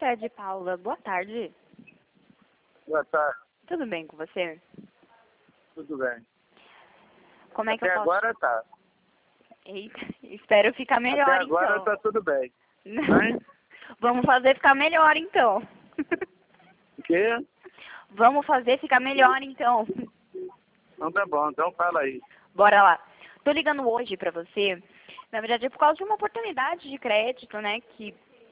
Cred, Paula. Boa tarde. Boa tarde. Tudo bem com você? Tudo bem. Como é que Até eu posso... agora tá. Eita, espero ficar melhor, Até agora então. tá tudo bem. Hein? Vamos fazer ficar melhor, então. O quê? Vamos fazer ficar melhor, então. Então tá bom, então fala aí. Bora lá. Tô ligando hoje pra você, na verdade é por causa de uma oportunidade de crédito, né, que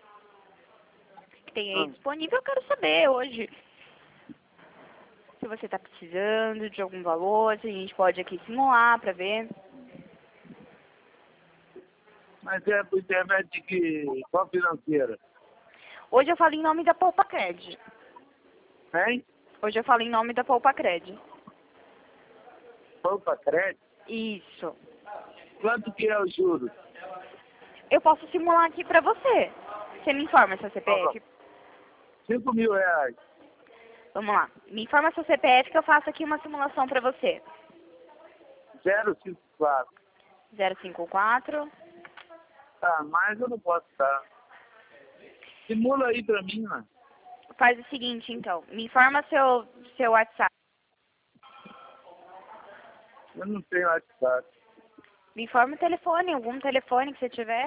tem aí disponível. Eu quero saber hoje se você tá precisando de algum valor, se a gente pode aqui simular pra ver. Mas é por intermédio de que... Qual financeira? Hoje eu falo em nome da Poupa Cred. Hein? Hoje eu falo em nome da Poupa Cred. Poupa crédito? Isso. Quanto que é o juros? Eu posso simular aqui pra você. Você me informa seu CPF? 5 mil reais. Vamos lá. Me informa seu CPF que eu faço aqui uma simulação pra você. 054. 054. Tá, mas eu não posso estar. Simula aí pra mim, mano. Faz o seguinte, então. Me informa seu WhatsApp. Eu não tenho WhatsApp. Me informa o telefone, algum telefone que você tiver.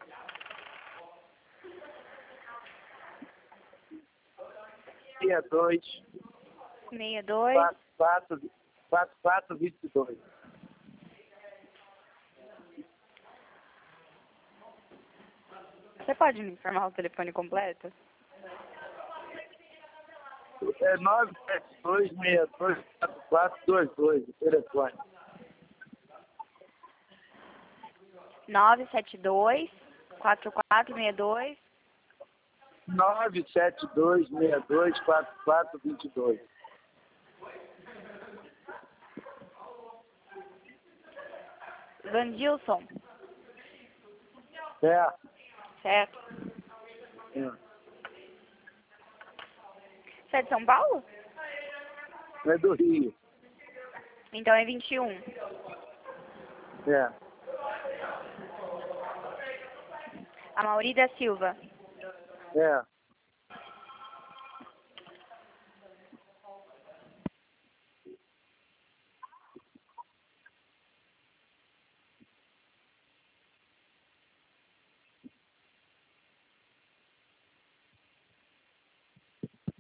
62 62. 44 22. Você pode me informar o telefone completo? É 972 62 4422 o telefone. 972 4462. 972 62 4422. Vandilson, Certo? certo? É. Você é de São Paulo? É do Rio. Então é 21. É. A Mauri da Silva. É.